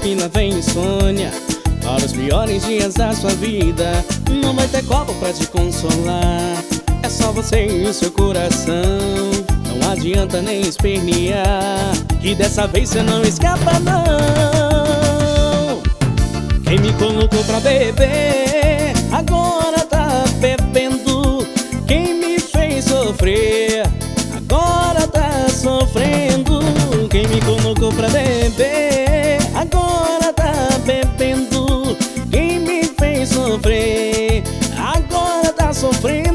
que lá vem insônia. Para os piores dias da sua vida, não vai ter copo pra te consolar. É só você e o seu coração. Não adianta nem espernear, que dessa vez você não escapa não. Quem me colocou pra beber, agora tá bebendo. Quem me fez sofrer, agora tá sofrendo. Quem me colocou pra beber, agora tá bebendo. Quem me fez sofrer, agora tá sofrendo.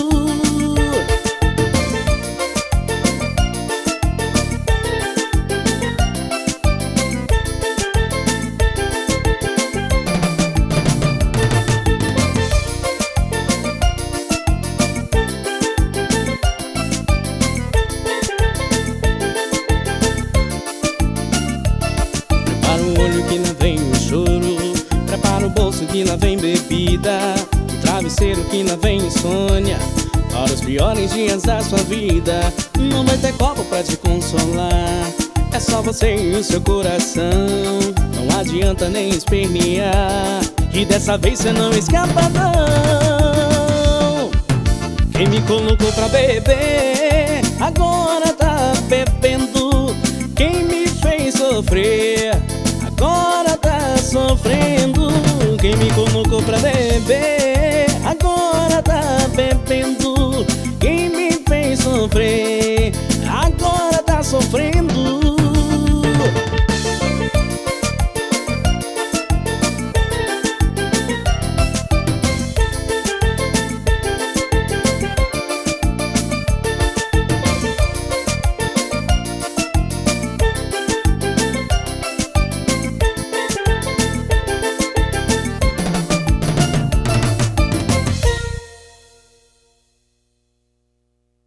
Que lá vem o choro, prepara o bolso que lá vem bebida, o travesseiro que lá vem insônia. Para os piores dias da sua vida, não vai ter copo pra te consolar. É só você e o seu coração. Não adianta nem espernear, que dessa vez você não escapa não. Quem me colocou pra beber, agora tá bebendo. Quem me fez sofrer, agora tá sofrendo. Quem me colocou pra beber, agora tá bebendo. Quem me fez sofrer, agora tá sofrendo.